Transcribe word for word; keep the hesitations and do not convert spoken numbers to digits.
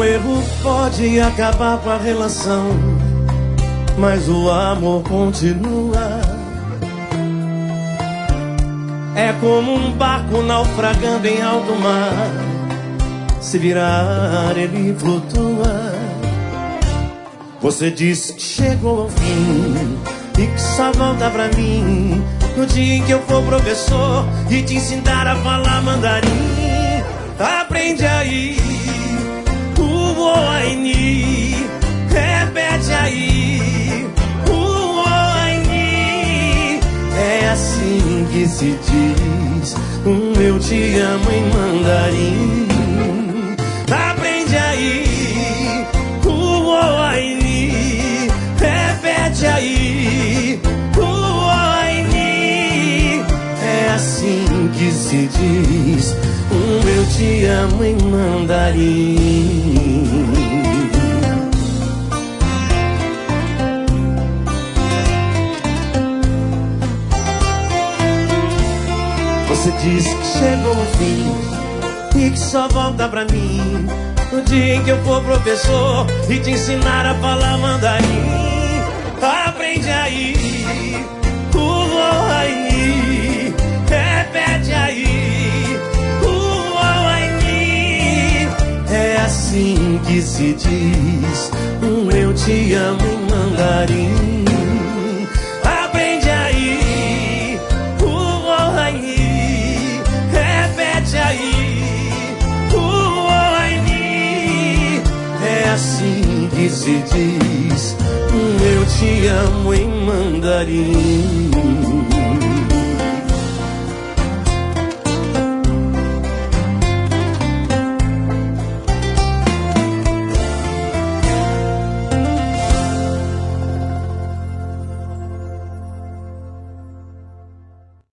erro pode acabar com a relação, mas o amor continua. É como um barco naufragando em alto mar, se virar ele flutua. Você disse que chegou ao fim e que só volta pra mim no dia em que eu for professor e te ensinar a falar mandarim. Aprende aí o Oaini, repete aí o Oaini. É assim que se diz um eu te amo em mandarim. Aprende aí o Oaini, repete aí o Oaini. É assim que se diz um eu te amo em mandarim. Você disse que chegou ao fim e que só volta pra mim no dia em que eu for professor e te ensinar a falar mandarim. Aprende aí o Oaini, repete aí o Oaini. É assim que se diz um eu te amo em mandarim. Aprende aí o Oaini, repete aí o Oaini. É assim que se diz um eu te amo em mandarim.